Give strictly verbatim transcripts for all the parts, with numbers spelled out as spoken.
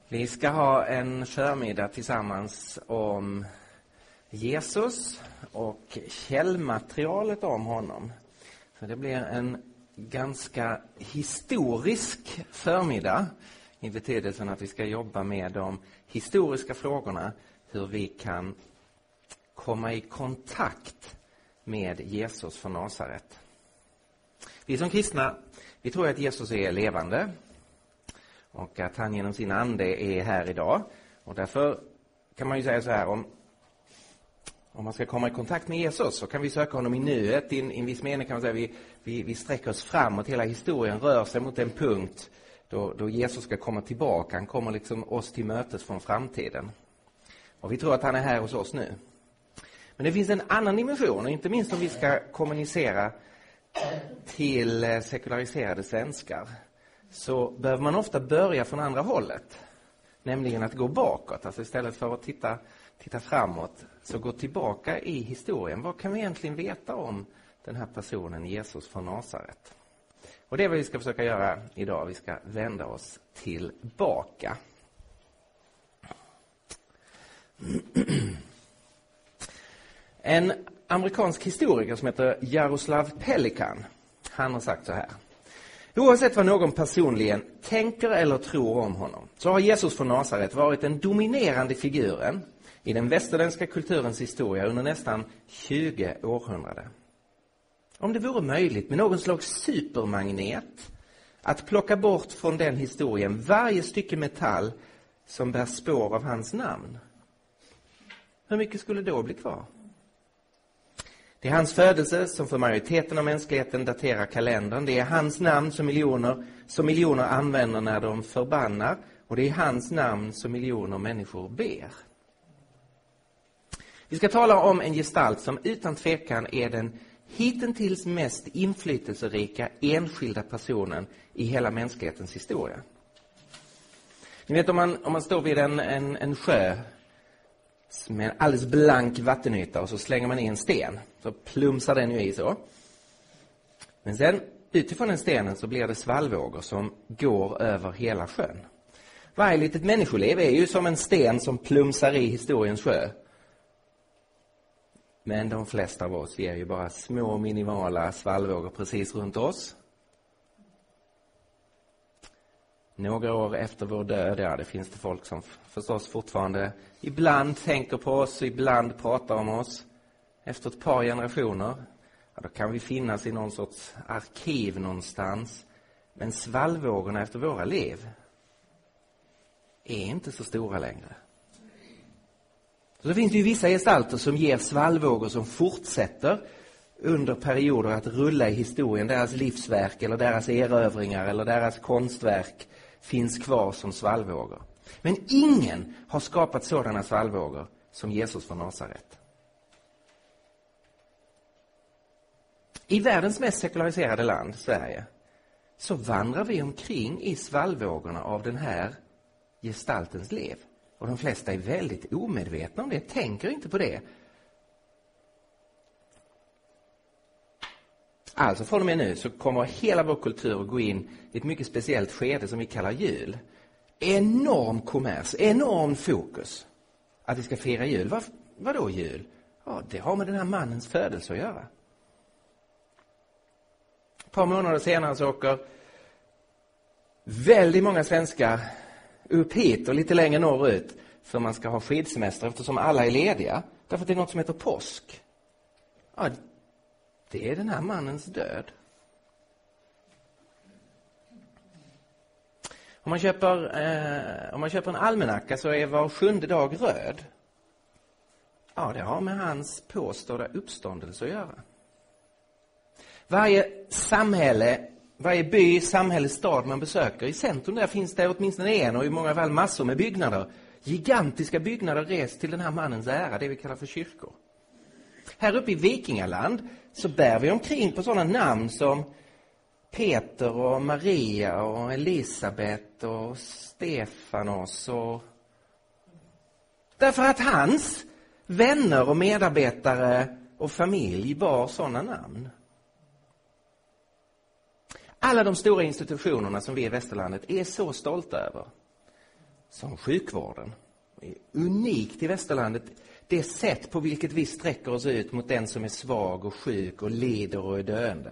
Vi ska ha en förmiddag tillsammans om Jesus och källmaterialet om honom. Så det blir en ganska historisk förmiddag i betydelsen att vi ska jobba med de historiska frågorna, hur vi kan komma i kontakt med Jesus från Nasaret. Vi som kristna, vi tror att Jesus är levande och att han genom sin ande är här idag. Och därför kan man ju säga så här, om, om man ska komma i kontakt med Jesus så kan vi söka honom i nuet. I, i en viss mening kan man säga vi, vi, vi sträcker oss framåt, hela historien rör sig mot en punkt då, då Jesus ska komma tillbaka. Han kommer liksom oss till mötes från framtiden. Och vi tror att han är här hos oss nu. Men det finns en annan dimension, och inte minst om vi ska kommunicera till sekulariserade svenskar, så behöver man ofta börja från andra hållet. Nämligen att gå bakåt. Alltså istället för att titta, titta framåt, så gå tillbaka i historien. Vad kan vi egentligen veta om den här personen, Jesus från Nasaret? Och det är vad vi ska försöka göra idag. Vi ska vända oss tillbaka. En amerikansk historiker som heter Jaroslav Pelikan, han har sagt så här: oavsett vad någon personligen tänker eller tror om honom, så har Jesus från Nasaret varit den dominerande figuren i den västerländska kulturens historia under nästan tjugo århundraden. Om det vore möjligt med någon slags supermagnet att plocka bort från den historien varje stycke metall som bär spår av hans namn, hur mycket skulle då bli kvar? Det är hans födelse som för majoriteten av mänskligheten daterar kalendern. Det är hans namn som miljoner, som miljoner använder när de förbannar. Och det är hans namn som miljoner människor ber. Vi ska tala om en gestalt som utan tvekan är den hittills mest inflytelserika enskilda personen i hela mänsklighetens historia. Ni vet, om man, om man står vid en, en, en sjö med en alldeles blank vattenyta och så slänger man i en sten, så plumsar den ju i så. Men sen utifrån den stenen så blir det svallvågor som går över hela sjön. Varje litet människoliv är ju som en sten som plumsar i historiens sjö. Men de flesta av oss ger ju bara små minimala svallvågor precis runt oss. Några år efter vår död, ja, det finns det folk som förstås fortfarande ibland tänker på oss, ibland pratar om oss. Efter ett par generationer, ja, då kan vi finnas i någon sorts arkiv någonstans. Men svallvågorna efter våra liv är inte så stora längre. Så det finns ju vissa gestalter som ger svallvågor som fortsätter under perioder att rulla i historien. Deras livsverk eller deras erövringar eller deras konstverk finns kvar som svallvågor. Men ingen har skapat sådana svallvågor som Jesus från Nasaret. I världens mest sekulariserade land, Sverige, så vandrar vi omkring i svallvågorna av den här gestaltens liv. Och de flesta är väldigt omedvetna om det, tänker inte på det. Alltså från och med nu så kommer hela vår kultur att gå in i ett mycket speciellt skede som vi kallar jul. Enorm kommers, enorm fokus att vi ska fira jul. Vad, vad då jul? Ja, det har med den här mannens födelse att göra. Ett par månader senare så åker väldigt många svenskar upp hit och lite längre norrut för man ska ha skidsemester eftersom alla är lediga. Därför att det är något som heter påsk. Ja, det är den här mannens död. Om man köper, eh, om man köper en almanacka så är var sjunde dag röd. Ja, det har med hans påstådda uppståndelse att göra. Varje samhälle, varje by, samhälle, stad man besöker, i centrum där finns det åtminstone en och i många fall massor med byggnader. Gigantiska byggnader rest till den här mannens ära, det vi kallar för kyrkor. Här uppe i Vikingaland så bär vi omkring på sådana namn som Peter och Maria och Elisabet och Stefanos. Och därför att hans vänner och medarbetare och familj bar sådana namn. Alla de stora institutionerna som vi i Västerlandet är så stolta över. som sjukvården. Det är unikt i västerlandet, det sätt på vilket vi sträcker oss ut mot den som är svag och sjuk och lider och är döende.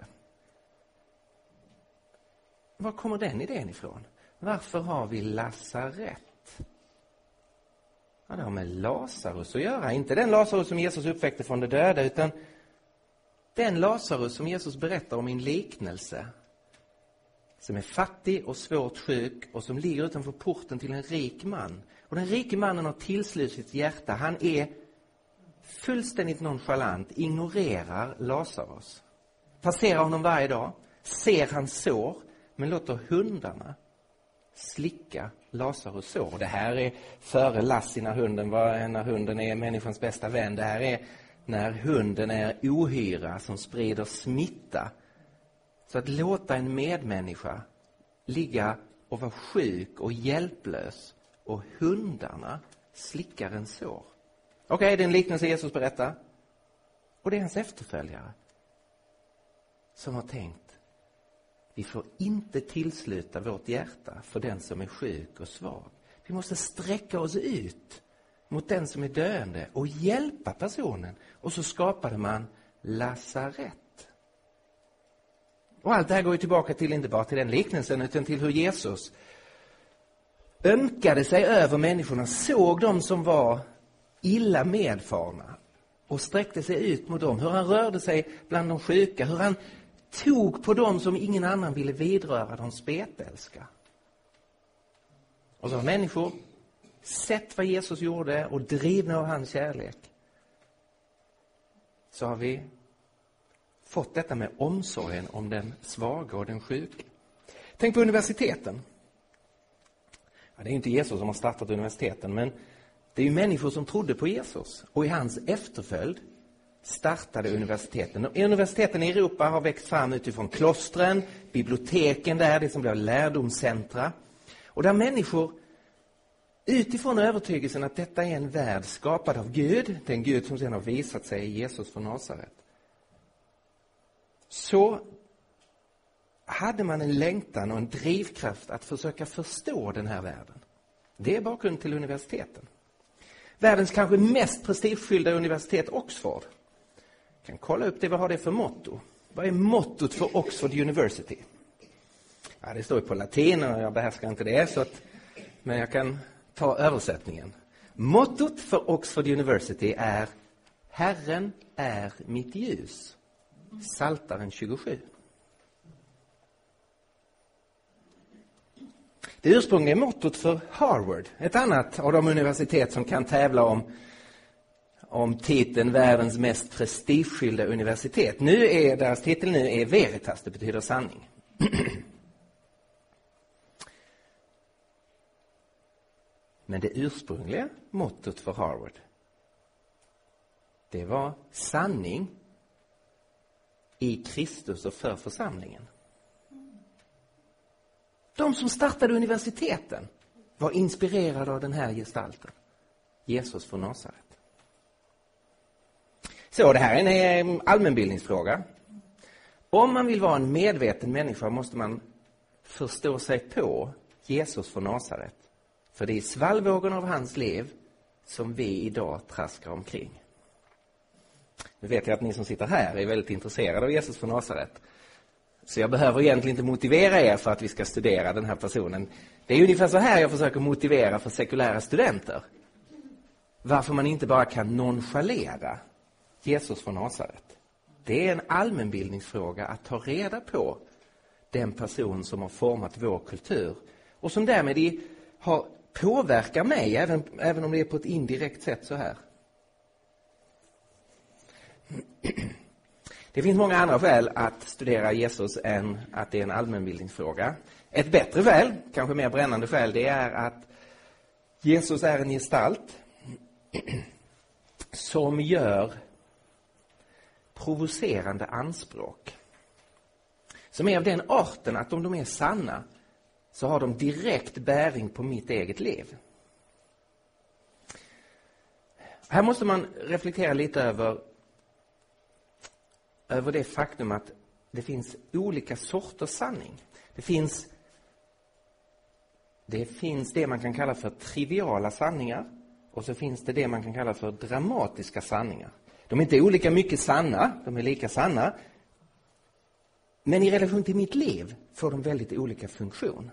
Var kommer den idén ifrån? Varför har vi lasarett? Ja, det har med Lazarus att göra. Inte den Lazarus som Jesus uppväckte från de döda, utan den Lazarus som Jesus berättar om i en liknelse. Som är fattig och svårt sjuk och som ligger utanför porten till en rik man. Och den rike mannen har tillslutit sitt hjärta. Han är fullständigt nonchalant, ignorerar Lazarus. Passerar honom varje dag, ser hans sår, men låter hundarna slicka Lazarus sår. Det här är före Lassie när hunden, var, när hunden är människans bästa vän. Det här är när hunden är ohyra som sprider smitta. Så att låta en medmänniska ligga och vara sjuk och hjälplös och hundarna slickar en sår. Okej, okay, det är en liknelse Jesus berättar. Och det är hans efterföljare som har tänkt: vi får inte tillsluta vårt hjärta för den som är sjuk och svag. Vi måste sträcka oss ut mot den som är döende och hjälpa personen. Och så skapade man lasarett. Och allt det här går ju tillbaka till, inte bara till den liknelsen, utan till hur Jesus ömkade sig över människorna, såg dem som var illa medfarna och sträckte sig ut mot dem. Hur han rörde sig bland de sjuka, hur han tog på dem som ingen annan ville vidröra, de spetälska. Och så har människor sett vad Jesus gjorde och drivna av hans kärlek. Så har vi fått detta med omsorgen om den svaga och den sjuka. Tänk på universiteten. Ja, det är inte Jesus som har startat universiteten, men det är ju människor som trodde på Jesus. Och i hans efterföljd startade universiteten. Och universiteten i Europa har växt fram utifrån klostren, biblioteken där, det som blev lärdomscentra. Och där människor utifrån övertygelsen att detta är en värld skapad av Gud, den Gud som sedan har visat sig i Jesus från Nasaret, så hade man en längtan och en drivkraft att försöka förstå den här världen. Det är bakgrunden till universiteten. Världens kanske mest prestigefyllda universitet, Oxford. Jag kan kolla upp det, vad har det för motto? Vad är mottot för Oxford University? Ja, det står på latin och jag behärskar inte det, så att, men jag kan ta översättningen. Mottot för Oxford University är: Herren är mitt ljus. Psaltaren tjugosju. Det ursprungliga mottot för Harvard, ett annat av de universitet som kan tävla om, om titeln världens mest prestigefyllda universitet. Nu är deras titel nu är Veritas, det betyder sanning. Men det ursprungliga mottot för Harvard, det var sanning i Kristus och för församlingen. De som startade universiteten var inspirerade av den här gestalten, Jesus från Nasaret. Så det här är en allmänbildningsfråga. Om man vill vara en medveten människa måste man förstå sig på Jesus från Nasaret. För det är svallvågorna av hans liv som vi idag traskar omkring. Nu vet jag att ni som sitter här är väldigt intresserade av Jesus från Nasaret. Så jag behöver egentligen inte motivera er för att vi ska studera den här personen. Det är ungefär så här jag försöker motivera för sekulära studenter. Varför man inte bara kan nonchalera Jesus från Nasaret. Det är en allmänbildningsfråga att ta reda på den person som har format vår kultur. Och som därmed har påverkar mig, även, även om det är på ett indirekt sätt så här. Det finns många andra skäl att studera Jesus än att det är en allmänbildningsfråga. Ett bättre skäl, kanske mer brännande skäl, det är att Jesus är en gestalt som gör provocerande anspråk. Som är av den arten att om de är sanna så har de direkt bäring på mitt eget liv. Här måste man reflektera lite över över det faktum att det finns olika sorters sanning. Det finns Det finns det man kan kalla för triviala sanningar. Och så finns det det man kan kalla för dramatiska sanningar. De är inte olika mycket sanna, de är lika sanna. Men i relation till mitt liv får de väldigt olika funktion.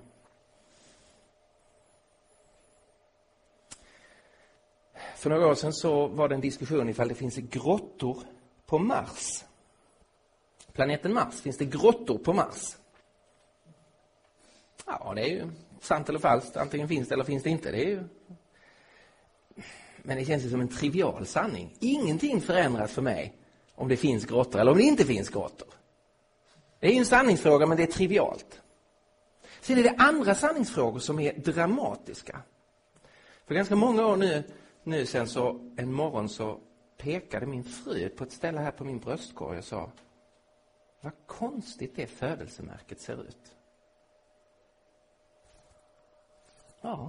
För några år sedan så var det en diskussion ifall det finns grottor på Mars. Planeten Mars, finns det grottor på Mars? Ja, det är ju sant eller falskt. Antingen finns det eller finns det inte. Det är ju... Men det känns ju som en trivial sanning. Ingenting förändras för mig om det finns grottor eller om det inte finns grottor. Det är ju en sanningsfråga, men det är trivialt. Sen är det andra sanningsfrågor som är dramatiska. För ganska många år nu, nu sen så en morgon så pekade min fru på ett ställe här på min bröstkorg och sa: vad konstigt det födelsemärket ser ut. Ja.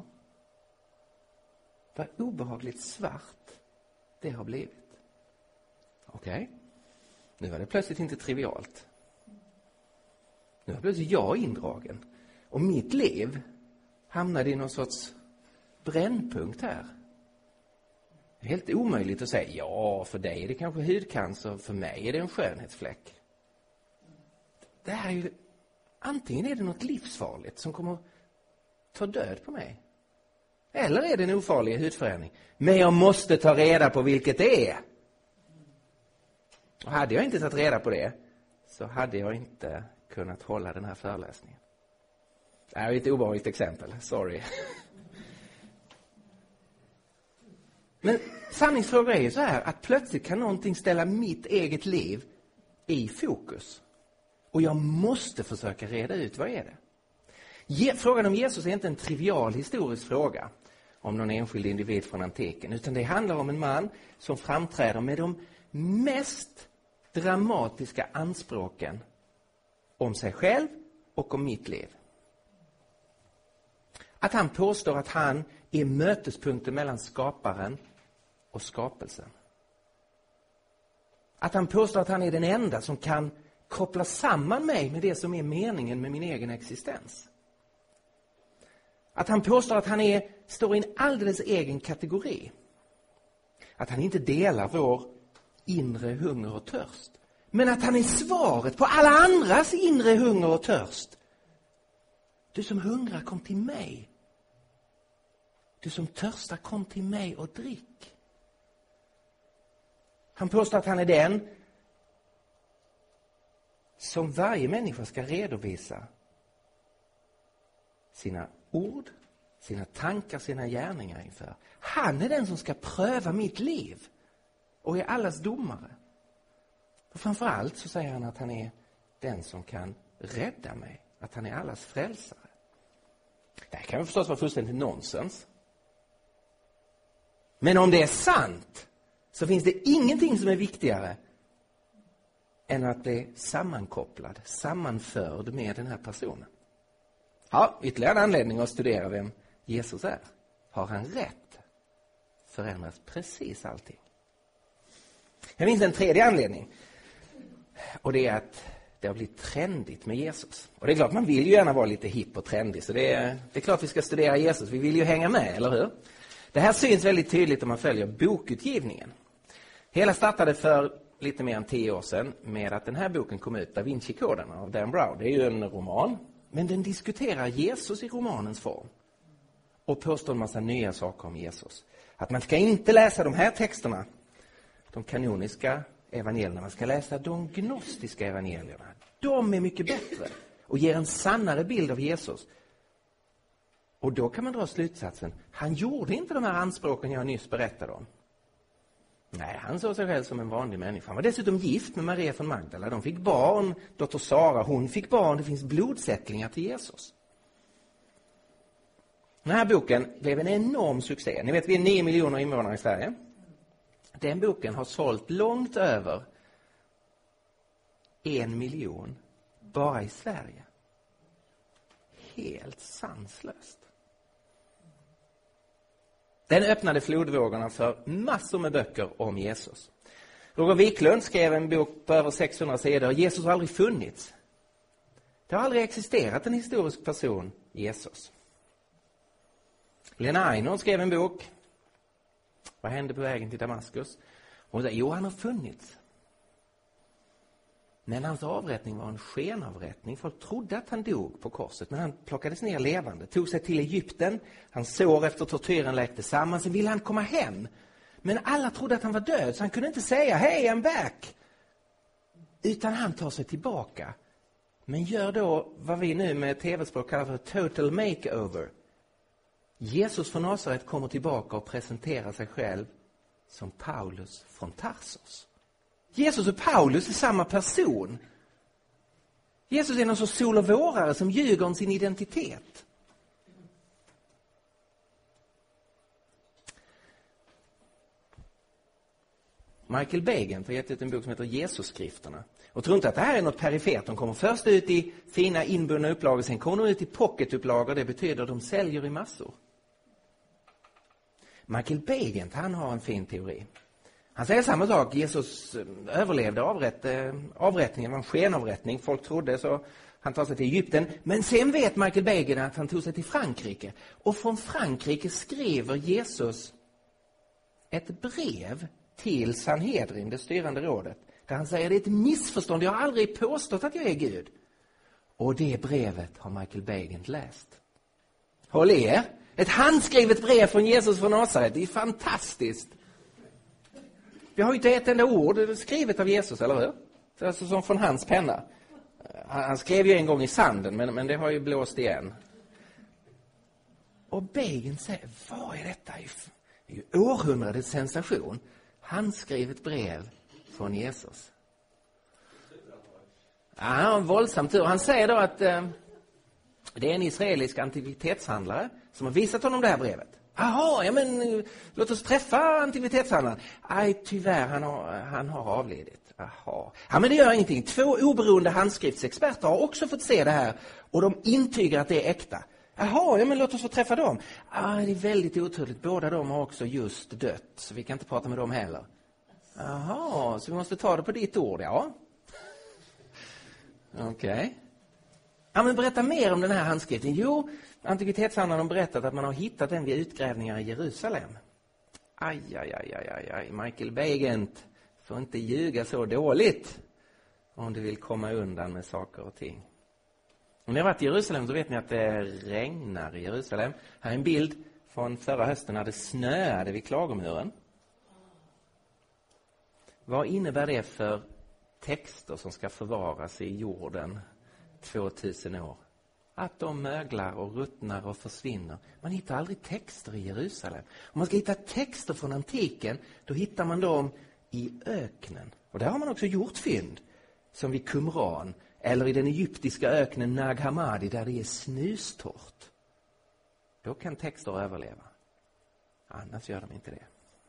Vad obehagligt svart det har blivit. Okej. Okay. Nu var det plötsligt inte trivialt. Nu var plötsligt jag indragen. Och mitt liv hamnade i någon sorts brännpunkt här. Det är helt omöjligt att säga, ja, för dig är det kanske hudcancer, för mig är det en skönhetsfläck. Det här är ju, antingen är det något livsfarligt som kommer ta död på mig. Eller är det en ofarlig hudförändring. Men jag måste ta reda på vilket det är. Och hade jag inte tagit reda på det så hade jag inte kunnat hålla den här föreläsningen. Det här är ett obehagligt exempel, sorry. Men sanningsfrågan är ju så här att plötsligt kan någonting ställa mitt eget liv i fokus. Och jag måste försöka reda ut vad är det. Frågan om Jesus är inte en trivial historisk fråga om någon enskild individ från antiken, utan det handlar om en man som framträder med de mest dramatiska anspråken om sig själv och om mitt liv. Att han påstår att han är mötespunkten mellan skaparen och skapelsen. Att han påstår att han är den enda som kan koppla samman mig med det som är meningen med min egen existens. Att han påstår att han är, står i en alldeles egen kategori. Att han inte delar vår inre hunger och törst. Men att han är svaret på alla andras inre hunger och törst. Du som hungrar, kom till mig. Du som törstar, kom till mig och drick. Han påstår att han är den som varje människa ska redovisa sina ord, sina tankar, sina gärningar inför. Han är den som ska pröva mitt liv och är allas domare. Och framförallt så säger han att han är den som kan rädda mig, att han är allas frälsare. Det här kan väl förstås vara fullständigt nonsens. Men om det är sant så finns det ingenting som är viktigare än att bli sammankopplad, sammanförd med den här personen. Ja, ytterligare en anledning att studera vem Jesus är. Har han rätt? Förändras precis allting. Jag minns en tredje anledning. Och det är att det har blivit trendigt med Jesus. Och det är klart, man vill ju gärna vara lite hipp och trendig. Så det är, det är klart vi ska studera Jesus. Vi vill ju hänga med, eller hur? Det här syns väldigt tydligt om man följer bokutgivningen. Hela startade för lite mer än tio år sedan med att den här boken kom ut, Da Vinci-koden av Dan Brown. Det är ju en roman. Men den diskuterar Jesus i romanens form. Och påstår en massa nya saker om Jesus. Att man ska inte läsa de här texterna, de kanoniska evangelierna. Man ska läsa de gnostiska evangelierna. De är mycket bättre och ger en sannare bild av Jesus. Och då kan man dra slutsatsen, han gjorde inte de här anspråken jag nyss berättade om. Nej, han såg sig själv som en vanlig människa. Han var dessutom gift med Maria från Magdala. De fick barn, dotter Sara, hon fick barn. Det finns blodsättlingar till Jesus. Den här boken blev en enorm succé. Ni vet, vi är nio miljoner invånare i Sverige. Den boken har sålt långt över en miljon bara i Sverige. Helt sanslöst. Den öppnade flodvågorna för massor med böcker om Jesus. Roger Wiklund skrev en bok på över sexhundra sidor. Jesus har aldrig funnits. Det har aldrig existerat en historisk person, Jesus. Lena Einhorn skrev en bok. Vad hände på vägen till Damaskus? Hon sa, jo, han har funnits. Men hans avrättning var en skenavrättning. Folk trodde att han dog på korset, men han plockades ner levande. Tog sig till Egypten. Han sår efter tortyren läkte samman. Sen ville han komma hem. Men alla trodde att han var död, så han kunde inte säga, hej, I'm back. Utan han tar sig tillbaka. Men gör då vad vi nu med tv-språk kallar för total makeover. Jesus från Nasaret kommer tillbaka och presenterar sig själv som Paulus från Tarsos. Jesus och Paulus är samma person. Jesus är någon sorts sol- och vårare som ljuger om sin identitet. Michael Begent har gett ut en bok som heter Jesus-skrifterna. Och tror inte att det här är något perifert. De kommer först ut i fina inbundna upplagor, sen kommer de ut i pocketupplagor. Det betyder att de säljer i massor. Michael Begent, han har en fin teori. Han säger samma sak. Jesus överlevde avrätt, avrättningen, var en skenavrättning. Folk trodde så. Han tar sig till Egypten. Men sen vet Michael Begent att han tog sig till Frankrike. Och från Frankrike skriver Jesus ett brev till Sanhedrin, det styrande rådet. Där han säger, det är ett missförstånd. Jag har aldrig påstått att jag är Gud. Och det brevet har Michael Begent läst. Håll er. Ett handskrivet brev från Jesus från Nasaret. Det är fantastiskt. Vi har ju inte ett enda ord skrivet av Jesus, eller hur? Det är alltså som från hans penna. Han skrev ju en gång i sanden, men, men det har ju blåst igen. Och Begent säger, vad är detta? Det är ju århundradets sensation. Handskrivet brev från Jesus. Ja, han har en våldsam tur. Han säger då att eh, det är en israelisk antikvitetshandlare som har visat honom det här brevet. Jaha, ja men låt oss träffa antikvitetshandlaren. Nej, tyvärr, han har, han har avlidit. Jaha. Ja, men det gör ingenting. Två oberoende handskriftsexperter har också fått se det här och de intygar att det är äkta. Jaha, ja men låt oss få träffa dem. Ah, det är väldigt otydligt. Båda de har också just dött, så vi kan inte prata med dem heller. Jaha, så vi måste ta det på ditt ord, ja. Okej. Okay. Ja, men berätta mer om den här handskriften. Jo, antikvitetshandlaren har berättat att man har hittat den vid utgrävningar i Jerusalem. Aj, aj, aj, aj, aj. Michael Begent får inte ljuga så dåligt om du vill komma undan med saker och ting. Om ni har varit i Jerusalem så vet ni att det regnar i Jerusalem. Här är en bild från förra hösten när det snöade vid Klagomuren. Vad innebär det för texter som ska förvaras i jorden tvåtusen år? Att de möglar och ruttnar och försvinner. Man hittar aldrig texter i Jerusalem. Om man ska hitta texter från antiken, då hittar man dem i öknen. Och där har man också gjort fynd, som vid Qumran. Eller i den egyptiska öknen Nag Hammadi där det är snustort. Då kan texter överleva. Annars gör de inte det.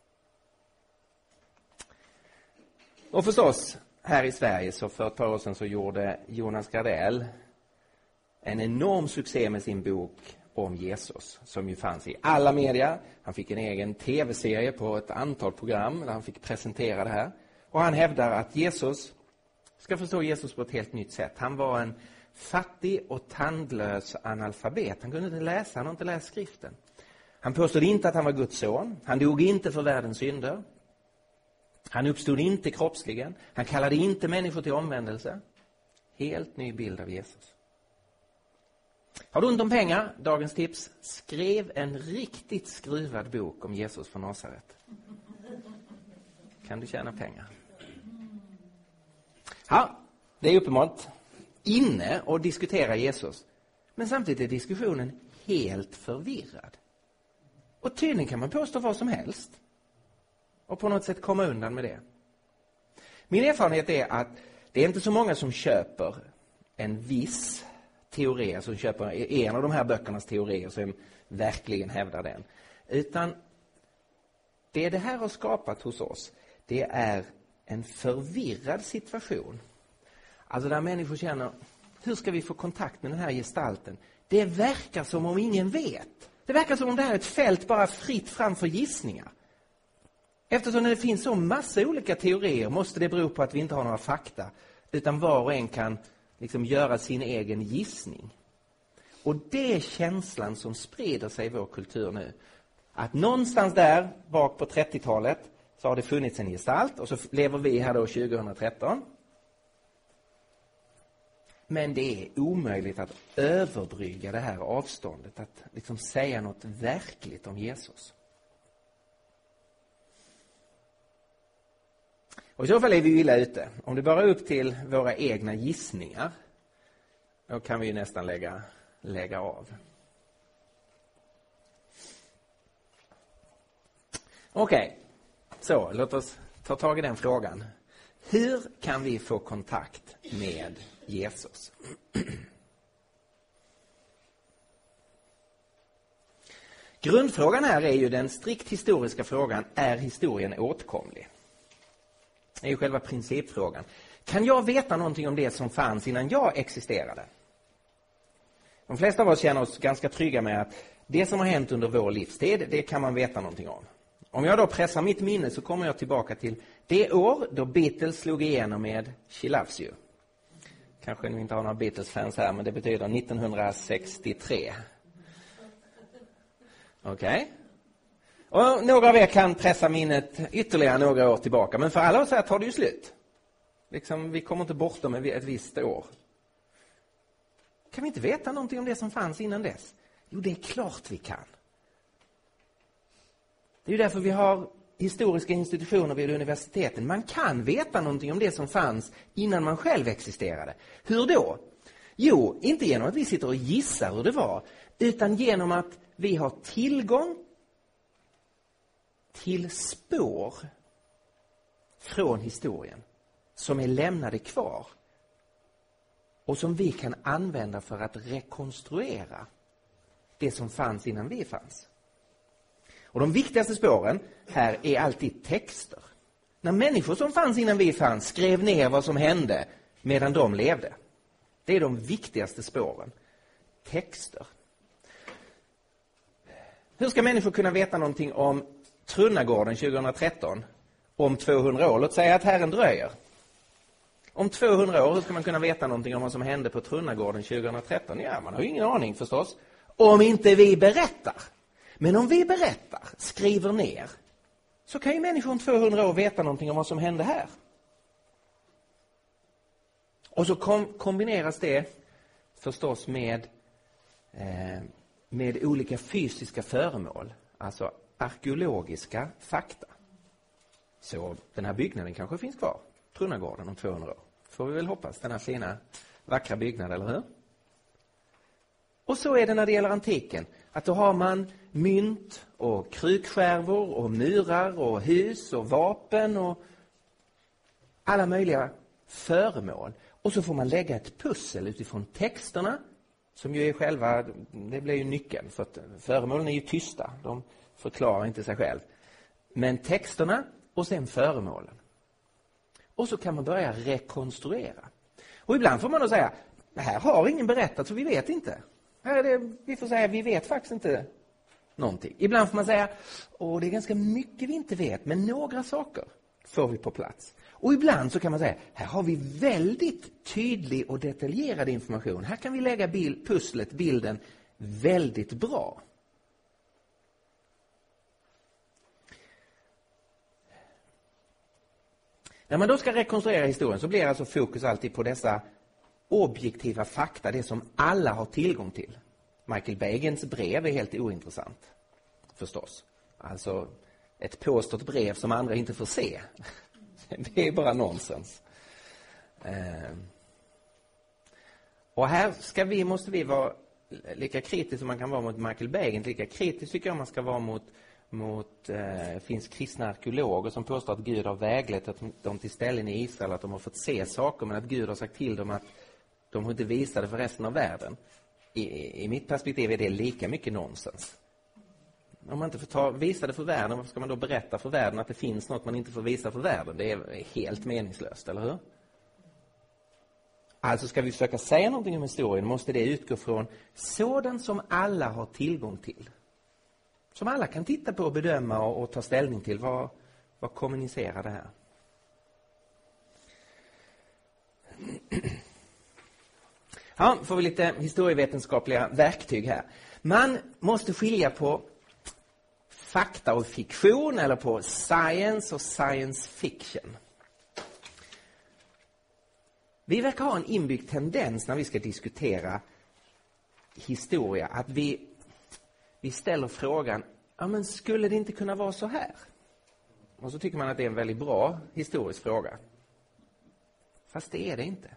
Och förstås, här i Sverige så för ett par år sedan så gjorde Jonas Gardell en enorm succé med sin bok om Jesus. Som ju fanns i alla media. Han fick en egen tv-serie på ett antal program där han fick presentera det här. Och han hävdar att Jesus ska förstå Jesus på ett helt nytt sätt. Han var en fattig och tandlös analfabet. Han kunde inte läsa, han har inte läst skriften. Han påstod inte att han var Guds son. Han dog inte för världens synder. Han uppstod inte kroppsligen. Han kallade inte människor till omvändelse. Helt ny bild av Jesus. Har du ont om pengar? Dagens tips. Skriv en riktigt skruvad bok om Jesus från Nasaret. Kan du tjäna pengar? Ja, det är uppenbart inne och diskutera Jesus. Men samtidigt är diskussionen helt förvirrad. Och tydligen kan man påstå vad som helst. Och på något sätt komma undan med det. Min erfarenhet är att det är inte så många som köper en viss teori, som köper en av de här böckernas teorier som verkligen hävdar den. Utan det det här har skapat hos oss, det är en förvirrad situation. Alltså där människor känner, hur ska vi få kontakt med den här gestalten? Det verkar som om ingen vet. Det verkar som om det här är ett fält bara fritt framför gissningar. Eftersom det finns så massa olika teorier måste det bero på att vi inte har några fakta. Utan var och en kan liksom göra sin egen gissning. Och det är känslan som sprider sig i vår kultur nu. Att någonstans där bak på trettiotalet så har det funnits en gestalt och så lever vi här då tjugohundratretton. Men det är omöjligt att överbrygga det här avståndet, att liksom säga något verkligt om Jesus. Och i så fall är vi illa ute. Om det bara är upp till våra egna gissningar, då kan vi ju nästan lägga, lägga av. Okej, okay. Så låt oss ta tag i den frågan. Hur kan vi få kontakt med Jesus? Grundfrågan här är ju den strikt historiska frågan: är historien åtkomlig? Det är ju själva principfrågan. Kan jag veta någonting om det som fanns innan jag existerade? De flesta av oss känner oss ganska trygga med att det som har hänt under vår livstid, det kan man veta någonting om. Om jag då pressar mitt minne så kommer jag tillbaka till det år då Beatles slog igenom med She Loves You. Kanske ni inte har några Beatles-fans här, men det betyder nittonhundrasextiotre. Okej. Okay. Och några av er kan pressa minnet ytterligare några år tillbaka. Men för alla oss här tar det ju slut. Liksom, vi kommer inte bortom ett visst år. Kan vi inte veta någonting om det som fanns innan dess? Jo, det är klart vi kan. Det är ju därför vi har historiska institutioner vid universiteten. Man kan veta någonting om det som fanns innan man själv existerade. Hur då? Jo, inte genom att vi sitter och gissar hur det var, utan genom att vi har tillgång till spår från historien som är lämnade kvar och som vi kan använda för att rekonstruera det som fanns innan vi fanns. Och de viktigaste spåren här är alltid texter. När människor som fanns innan vi fanns skrev ner vad som hände medan de levde. Det är de viktigaste spåren. Texter. Hur ska människor kunna veta någonting om Trunnagården tjugohundratretton om tvåhundra år? Låt säga att Herren dröjer. Om tvåhundra år ska man kunna veta någonting om vad som hände på Trunnagården tjugohundratretton. Ja, man har ju ingen aning förstås. Om inte vi berättar. Men om vi berättar, skriver ner, så kan ju människor om tvåhundra år veta någonting om vad som hände här. Och så kom, kombineras det förstås med, eh, med olika fysiska föremål, alltså arkeologiska fakta. Så den här byggnaden kanske finns kvar, Trunnagården om tvåhundra år. Får vi väl hoppas, den här fina, vackra byggnaden, eller hur? Och så är det när det gäller antiken. Att då har man mynt och krukskärvor och murar och hus och vapen och alla möjliga föremål. Och så får man lägga ett pussel utifrån texterna som ju är själva, det blir ju nyckeln. För att föremålen är ju tysta, de förklarar inte sig själv. Men texterna och sen föremålen. Och så kan man börja rekonstruera. Och ibland får man då säga, här har ingen berättat så vi vet inte. Här är det, vi får säga, vi vet faktiskt inte någonting. Ibland får man säga, åh, det är ganska mycket vi inte vet, men några saker får vi på plats. Och ibland så kan man säga, här har vi väldigt tydlig och detaljerad information. Här kan vi lägga bild, pusslet, bilden väldigt bra. När man då ska rekonstruera historien så blir alltså fokus alltid på dessa objektiva fakta, det som alla har tillgång till. Michael Bagans brev är helt ointressant, förstås. Alltså ett påstått brev som andra inte får se. Det är bara nonsens. Och här ska vi, måste vi vara lika kritiska som man kan vara mot Michael Bagan. Lika kritisk tycker jag man ska vara mot mot eh, finns kristna arkeologer som påstår att Gud har väglett att de till ställen i Israel, att de har fått se saker, men att Gud har sagt till dem att de inte visar det för resten av världen. I, i mitt perspektiv är det lika mycket nonsens. Om man inte får ta, visa det för världen, varför ska man då berätta för världen att det finns något man inte får visa för världen? Det är helt meningslöst, eller hur? Alltså ska vi försöka säga någonting om historien måste det utgå från sådant som alla har tillgång till. Som alla kan titta på och bedöma och, och ta ställning till. Vad, vad kommunicerar det här? Ja, får vi lite historievetenskapliga verktyg här. Man måste skilja på fakta och fiktion, eller på science och science fiction. Vi verkar ha en inbyggd tendens när vi ska diskutera historia, att vi, vi ställer frågan, ja men skulle det inte kunna vara så här? Och så tycker man att det är en väldigt bra historisk fråga. Fast det är det inte.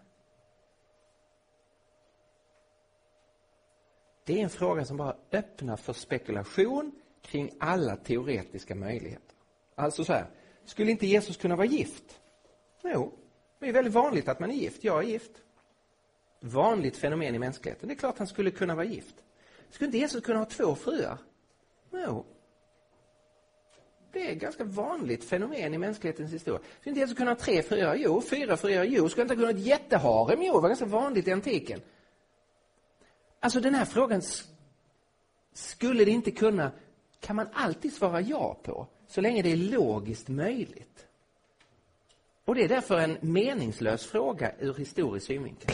Det är en fråga som bara öppnar för spekulation kring alla teoretiska möjligheter. Alltså så här, skulle inte Jesus kunna vara gift? Jo, det är väldigt vanligt att man är gift. Jag är gift. Vanligt fenomen i mänskligheten. Det är klart att han skulle kunna vara gift. Skulle inte Jesus kunna ha två fruar? Jo. Det är ett ganska vanligt fenomen i mänsklighetens historia. Skulle inte Jesus kunna ha tre fruar? Jo. Fyra fruar? Jo. Skulle inte kunna ha ett jätteharem? Jo. Det var ganska vanligt i antiken. Alltså den här frågan, skulle det inte kunna, kan man alltid svara ja på, så länge det är logiskt möjligt. Och det är därför en meningslös fråga ur historisk synvinkel.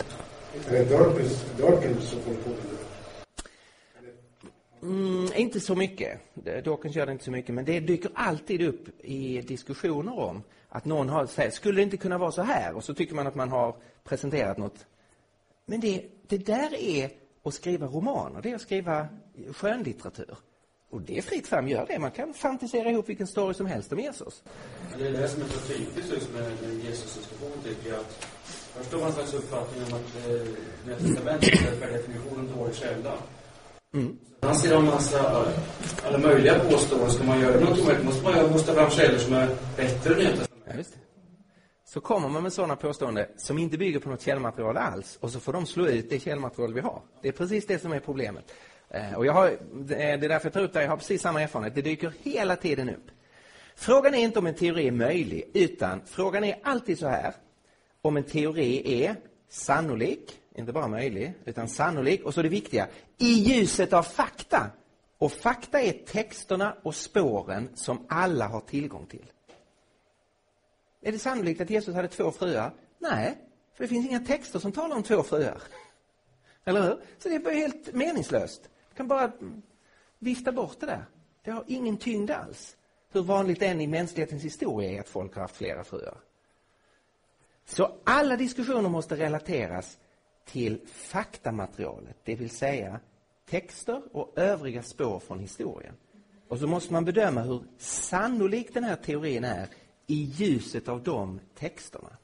Mm, inte så mycket. Dawkins gör det inte så mycket, men det dyker alltid upp i diskussioner om att någon har sagt, skulle det inte kunna vara så här? Och så tycker man att man har presenterat något. Men det, det där är att skriva romaner, det är att skriva skönlitteratur. Och det är fritt fram, gör det. Man kan fantisera ihop vilken story som helst om Jesus. Det är det som är så typiskt just med Jesus-diskussionen, tycker jag. Först har man en slags uppfattning om att eh, Nya testamentet är per definition en dålig källa. Mm. Man ser en massa, alla möjliga påståenden. Ska man göra något omöjligt måste man hosta fram källor som är bättre än Nya testamentet. Ja, just det. Så kommer man med sådana påståenden som inte bygger på något källmaterial alls, och så får de slå ut det källmaterial vi har. Det är precis det som är problemet. Och jag har, det är därför jag tar upp det, jag har precis samma erfarenhet. Det dyker hela tiden upp. Frågan är inte om en teori är möjlig, utan frågan är alltid så här. Om en teori är sannolik, inte bara möjlig, utan sannolik, och så det viktiga, i ljuset av fakta. Och fakta är texterna och spåren som alla har tillgång till. Är det sannolikt att Jesus hade två fruar? Nej, för det finns inga texter som talar om två fruar. Eller hur? Så det är bara helt meningslöst. Du kan bara vifta bort det där. Det har ingen tyngd alls. Hur vanligt än i mänsklighetens historia är att folk har haft flera fruar. Så alla diskussioner måste relateras till faktamaterialet. Det vill säga texter och övriga spår från historien. Och så måste man bedöma hur sannolik den här teorin är i ljuset av de texterna.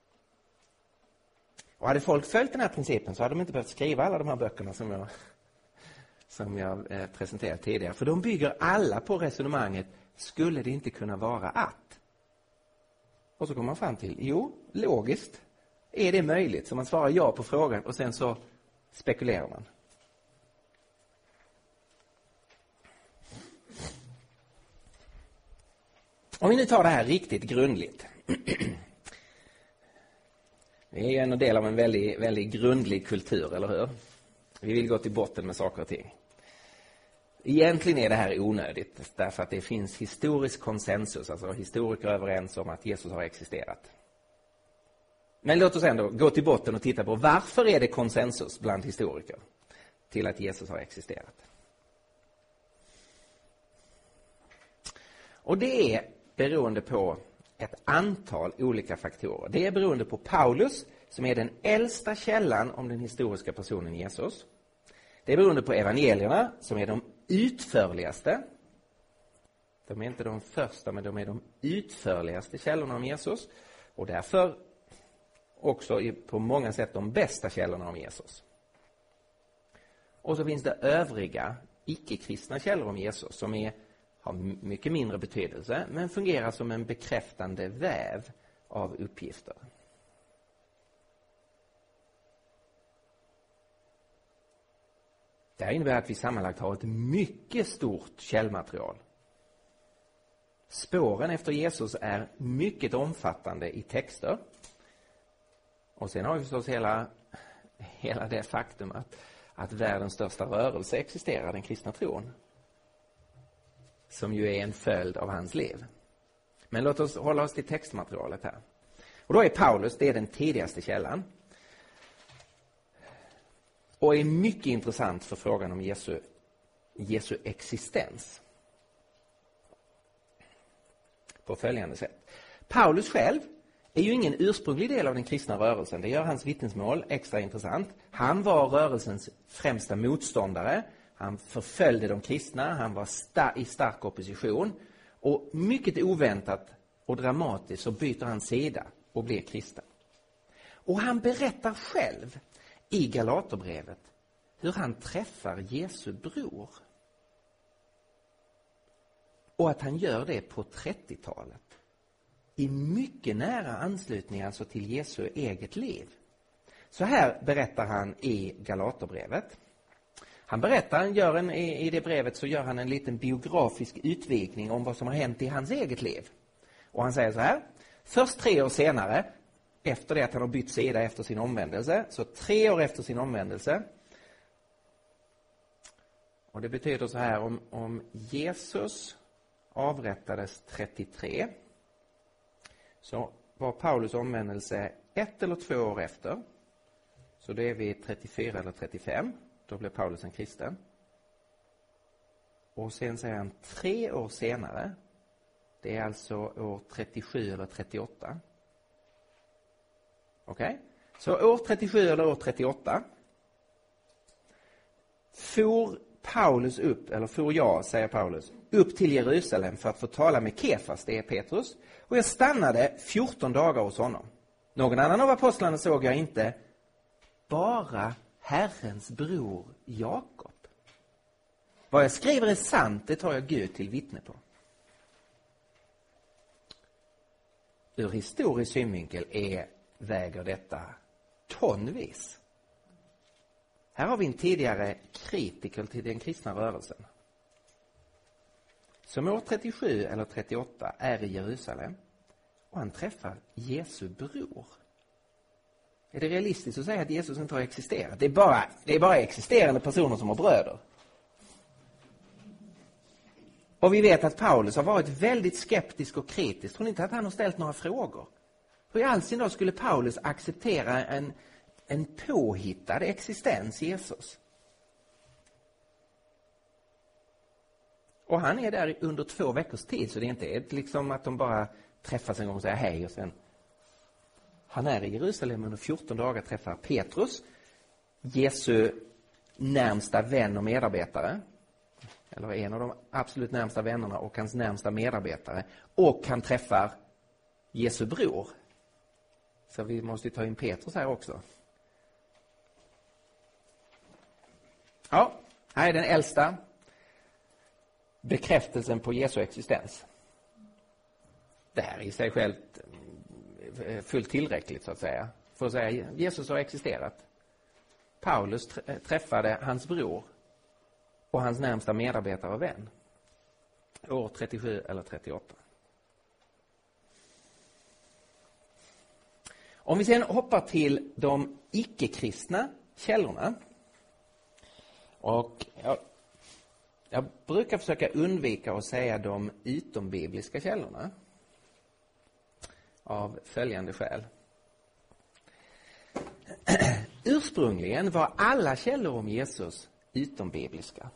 Och hade folk följt den här principen så hade de inte behövt skriva alla de här böckerna som jag, som jag eh, presenterade tidigare. För de bygger alla på resonemanget, skulle det inte kunna vara att? Och så kommer man fram till, jo, logiskt är det möjligt. Så man svarar ja på frågan och sen så spekulerar man. Om vi nu tar det här riktigt grundligt. Vi är ju en del av en väldigt, väldigt grundlig kultur, eller hur? Vi vill gå till botten med saker och ting. Egentligen är det här onödigt, därför att det finns historisk konsensus, alltså historiker är överens om att Jesus har existerat. Men låt oss ändå gå till botten och titta på varför är det konsensus bland historiker till att Jesus har existerat. Och det är beroende på ett antal olika faktorer. Det är beroende på Paulus, som är den äldsta källan om den historiska personen Jesus. Det är beroende på evangelierna, som är de utförligaste. De är inte de första, men de är de utförligaste källorna om Jesus. Och därför också på många sätt de bästa källorna om Jesus. Och så finns det övriga icke-kristna källor om Jesus som är har mycket mindre betydelse, men fungerar som en bekräftande väv av uppgifter. Det här innebär att vi sammanlagt har ett mycket stort källmaterial. Spåren efter Jesus är mycket omfattande i texter. Och sen har vi förstås hela, hela det faktum att, att världens största rörelse existerar, den kristna tron. Som ju är en följd av hans liv. Men låt oss hålla oss till textmaterialet här. Och då är Paulus, det är den tidigaste källan. och är mycket intressant för frågan om Jesu, Jesu existens. På följande sätt. Paulus själv är ju ingen ursprunglig del av den kristna rörelsen. Det gör hans vittnesmål extra intressant. Han var rörelsens främsta motståndare. Han förföljde de kristna. Han var sta- i stark opposition. Och mycket oväntat och dramatiskt så byter han sida och blir kristen. Och han berättar själv i Galaterbrevet hur han träffar Jesu bror. Och att han gör det på trettiotalet. I mycket nära anslutning alltså till Jesu eget liv. Så här berättar han i Galaterbrevet. Han berättar, gör en, i, i det brevet så gör han en liten biografisk utvikning om vad som har hänt i hans eget liv. Och han säger så här: först tre år senare, efter det att han har bytt sida efter sin omvändelse, så tre år efter sin omvändelse. Och det betyder så här, om, om Jesus avrättades trettiotre, så var Paulus omvändelse ett eller två år efter. Så det är vi trettiofyra eller trettiofem. Då blev Paulus en kristen. Och sen säger han tre år senare. Det är alltså år trettiosju eller trettioåtta. Okej? Okay? Så år trettiosju eller år trettioåtta. For Paulus upp, eller for jag, säger Paulus, upp till Jerusalem för att få tala med Kefas, det är Petrus. Och jag stannade fjorton dagar hos honom. Någon annan av apostlarna såg jag inte, bara Herrens bror Jakob. Vad jag skriver är sant, det tar jag Gud till vittne på. Ur historisk synvinkel är, väger detta tonvis. Här har vi en tidigare kritiker till den kristna rörelsen. Som år trettiosju eller trettioåtta är i Jerusalem och han träffar Jesu bror. Är det realistiskt att säga att Jesus inte har existerat? Det är bara, det är bara existerande personer som har bröder. Och vi vet att Paulus har varit väldigt skeptisk och kritisk. Tror ni inte att han har ställt några frågor? Hur i all sin dag skulle Paulus acceptera en, en påhittad existens Jesus? Och han är där under två veckors tid, så det är inte liksom att de bara träffas en gång och säger hej och sen. Han är i Jerusalem under fjorton dagar, träffar Petrus, Jesu närmsta vän och medarbetare. Eller en av de absolut närmsta vännerna och hans närmsta medarbetare. Och han träffar Jesu bror. Så vi måste ta in Petrus här också. Ja, här är den äldsta bekräftelsen på Jesu existens. Det här är i sig självt fullt tillräckligt så att säga. För att säga Jesus har existerat. Paulus träffade hans bror och hans närmsta medarbetare och vän. År trettiosju eller trettioåtta. Om vi sen hoppar till de icke-kristna källorna. Och jag, jag brukar försöka undvika att säga de utombibliska källorna. Av följande skäl. Ursprungligen var alla källor om Jesus utombibliska.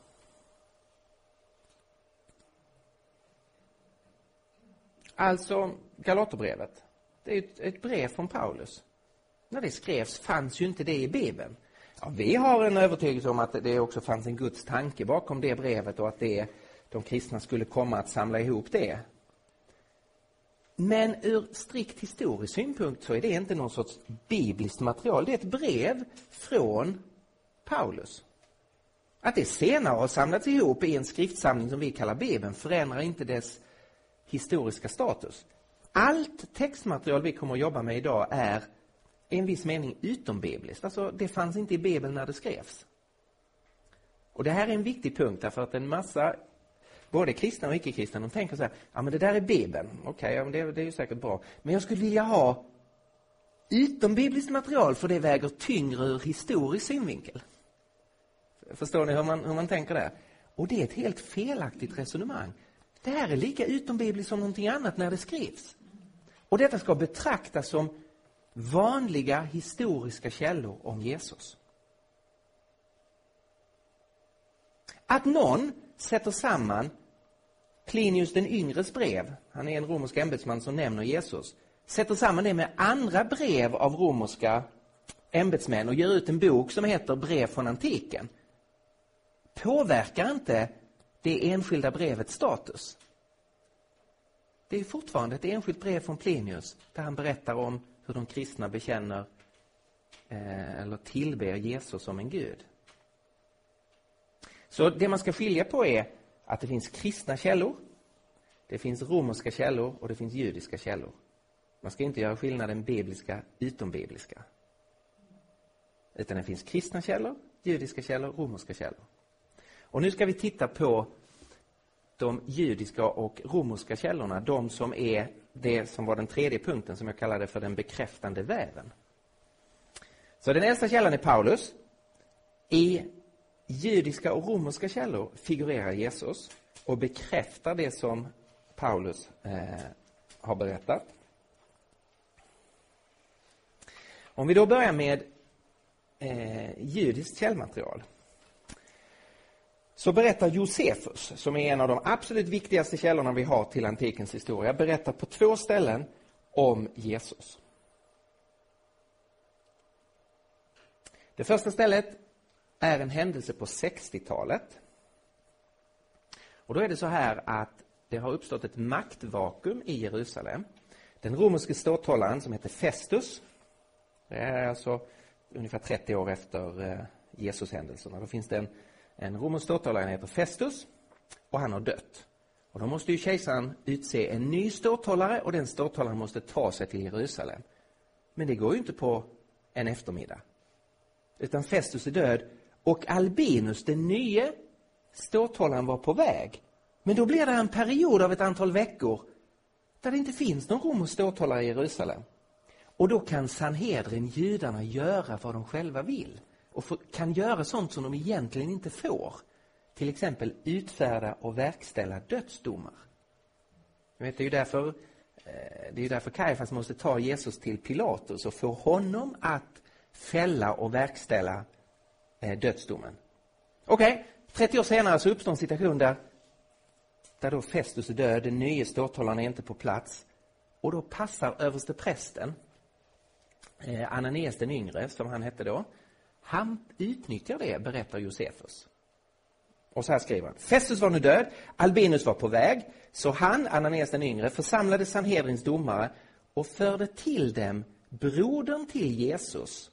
Alltså Galaterbrevet. Det är ett, ett brev från Paulus. När det skrevs fanns ju inte det i Bibeln. Ja, vi har en övertygelse om att det också fanns en Guds tanke bakom det brevet och att det, de kristna skulle komma att samla ihop det. Men ur strikt historisk synpunkt så är det inte någon sorts bibliskt material. Det är ett brev från Paulus. Att det senare har samlats ihop i en skriftsamling som vi kallar Bibeln förändrar inte dess historiska status. Allt textmaterial vi kommer att jobba med idag är i en viss mening utombibliskt. Alltså det fanns inte i Bibeln när det skrevs. Och det här är en viktig punkt därför att en massa både kristna och icke-kristna, de tänker så här, ja men det där är Bibeln. Okej, okay, ja, det, det är ju säkert bra. Men jag skulle vilja ha utombibliskt material för det väger tyngre ur historisk synvinkel. Förstår ni hur man, hur man tänker där? Och det är ett helt felaktigt resonemang. Det här är lika utombibliskt som någonting annat när det skrivs. Och detta ska betraktas som vanliga historiska källor om Jesus. Att någon sätter samman Plinius den yngres brev, han är en romersk ämbetsman som nämner Jesus, sätter samman det med andra brev av romerska ämbetsmän och ger ut en bok som heter Brev från antiken, påverkar inte det enskilda brevets status. Det är fortfarande ett enskilt brev från Plinius där han berättar om hur de kristna bekänner eh, eller tillber Jesus som en gud. Så det man ska skilja på är att det finns kristna källor, det finns romerska källor och det finns judiska källor. Man ska inte göra skillnaden bibliska utombibliska. Utan det finns kristna källor, judiska källor, romerska källor. Och nu ska vi titta på de judiska och romerska källorna, de som är det som var den tredje punkten som jag kallade för den bekräftande väven. Så den äldsta källan är Paulus. I judiska och romerska källor figurerar Jesus och bekräftar det som Paulus eh, har berättat. Om vi då börjar med eh, judiskt källmaterial, så berättar Josefus, som är en av de absolut viktigaste källorna vi har till antikens historia, berättar på två ställen om Jesus. Det första stället är en händelse på sextiotalet. Och då är det så här att det har uppstått ett maktvakuum i Jerusalem. Den romerske ståthållaren som heter Festus, det är alltså ungefär trettio år efter Jesus-händelserna. Då finns det en, en romersk ståthållare som heter Festus och han har dött. Och då måste ju kejsaren utse en ny ståthållare och den ståthållaren måste ta sig till Jerusalem. Men det går ju inte på en eftermiddag. Utan Festus är död och Albinus, den nya ståthållaren, var på väg. Men då blir det en period av ett antal veckor där det inte finns någon romersk ståthållare i Jerusalem. Och då kan Sanhedrin, judarna, göra vad de själva vill. Och för, kan göra sånt som de egentligen inte får. Till exempel utfärda och verkställa dödsdomar. Jag vet, det är ju därför, det är ju därför Kajfas måste ta Jesus till Pilatus och få honom att fälla och verkställa eh, dödsdomen. Okej, okay, trettio år senare så uppstår en situation där, där då Festus är död, den nya ståthållaren är inte på plats. Och då passar överste prästen, eh, Ananias den yngre, som han hette då, han utnyttjar det, berättar Josefus. Och så här skriver han: Festus var nu död, Albinus var på väg, så han, Ananias den yngre, församlade Sanhedrins domare och förde till dem brodern till Jesus,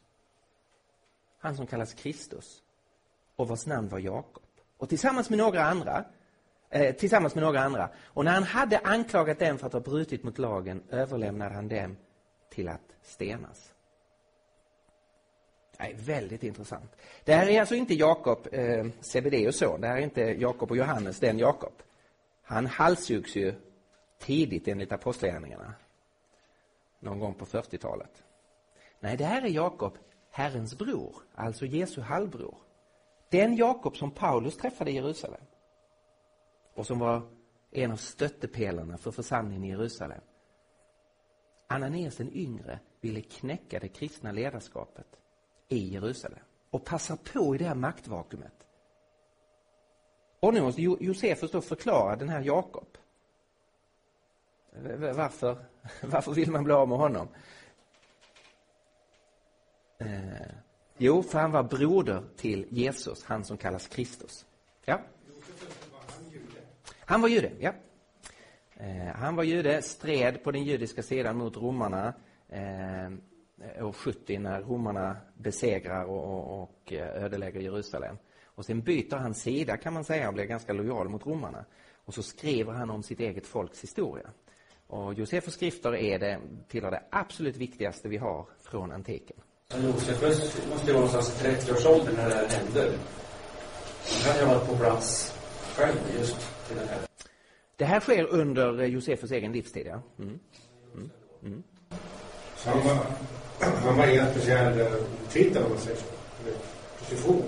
han som kallas Kristus, och vars namn var Jakob. Och tillsammans med några andra, eh, tillsammans med några andra. Och när han hade anklagat dem för att ha brutit mot lagen, överlämnade han dem till att stenas. Det är väldigt intressant. Det här är alltså inte Jakob, eh, Zebedeus son. Det här är inte Jakob och Johannes, den Jakob. Han halshuggs ju tidigt enligt apostlagärningarna. Någon gång på fyrtiotalet. Nej, det här är Jakob, Herrens bror, alltså Jesu halvbror. Den Jakob som Paulus träffade i Jerusalem. Och som var en av stöttepelarna för församlingen i Jerusalem. Ananias den yngre ville knäcka det kristna ledarskapet i Jerusalem. Och passa på i det här maktvakuumet. Och nu måste Josefus då förklara den här Jakob. Varför, varför vill man bli av med honom? Eh, jo, för han var broder till Jesus, han som kallas Kristus. Ja. Han var jude, ja. Eh, han var jude, stred på den judiska sidan mot romarna eh, år sjuttio när romarna besegrar och, och, och ödelägger Jerusalem. Och sen byter han sida, kan man säga, och blir ganska lojal mot romarna. Och så skriver han om sitt eget folks historia. Och Josefus skrifter är det till det absolut viktigaste vi har från antiken. Josefus måste ju vara någonstans i trettio-årsåldern när det här händer. Han kan ju vara på plats själv just till det här. Det här sker under Josefus egen livstid, ja. Mm. Mm. Mm. Så han var, han var en speciell titel, om man säger så. Position.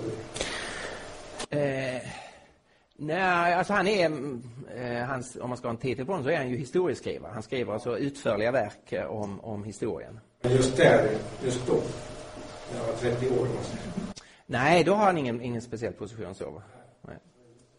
Eh, nej, alltså han är, eh, hans, om man ska ha en titel på honom, så är han ju historieskrivare. Han skriver alltså utförliga verk om, om historien. Men just där, just då, jag var trettio år. Nej, då har han ingen, ingen speciell position så. Nej.